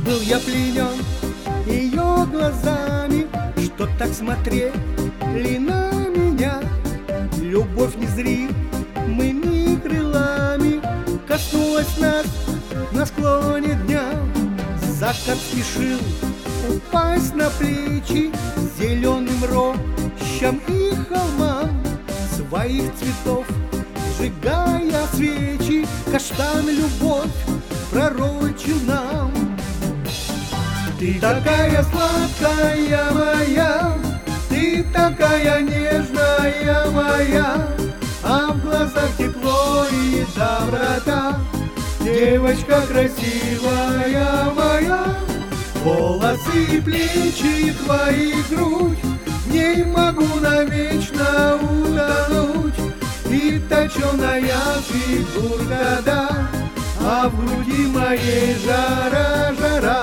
Был я пленен ее глазами, что так смотрели на меня. Любовь незримыми крылами коснулась нас на склоне дня. Закат спешил упасть на плечи зеленым рощам и холмам. Своих цветов сжигая свечи, каштан любовь пророчил нам. Ты такая сладкая моя, ты такая нежная моя, а в глазах тепло и доброта. Девочка красивая моя, волосы и плечи твои, грудь, в ней могу навечно утонуть. И точеная фигурка, да, а в груди моей жара, жара.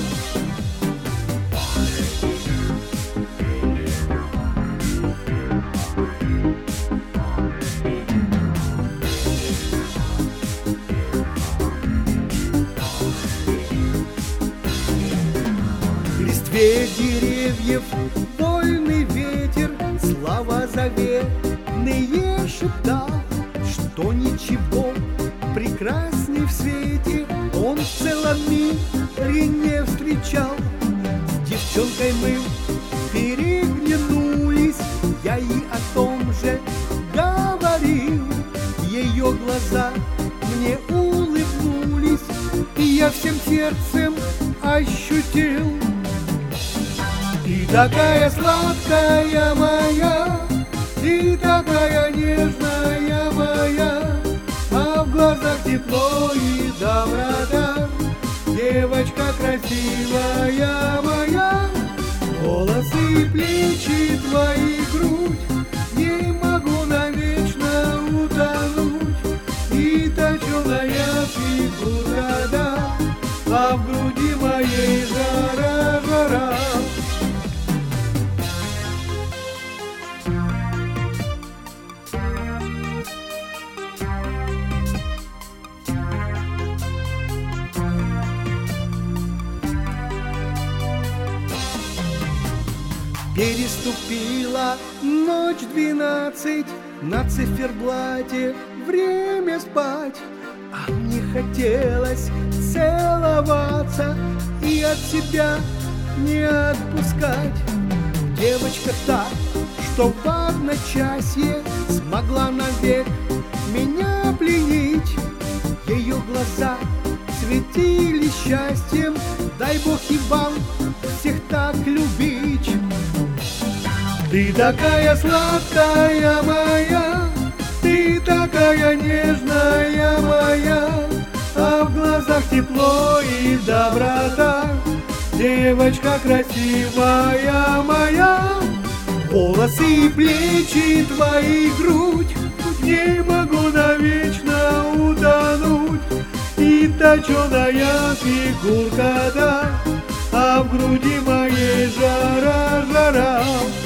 В листве деревьев вольный ветер слова заветные шептал, что ничего прекрасней в свете он в целом мире не встречал. С девчонкой мы переглянулись, я ей о том же говорил. Ее глаза мне улыбнулись, и я всем сердцем ощутил. Ты такая сладкая моя, ты такая нежная моя, а в глазах тепло и доброта. Девочка красивая моя, волосы и плечи твои, грудь, в ней могу навечно утонуть. И точеная фигура, да, а в груди моей жара, жара. Переступила ночь 12, на циферблате время спать, а мне хотелось целоваться и от себя не отпускать. Девочка та, что в одночасье смогла навек меня пленить. Ее глаза светили счастьем, дай Бог и вам всех так любить. Ты такая сладкая моя, ты такая нежная моя, а в глазах тепло и доброта. Девочка красивая моя, волосы и плечи твои, грудь, в ней могу навечно утонуть. И точеная фигурка, да, а в груди моей жара, жара.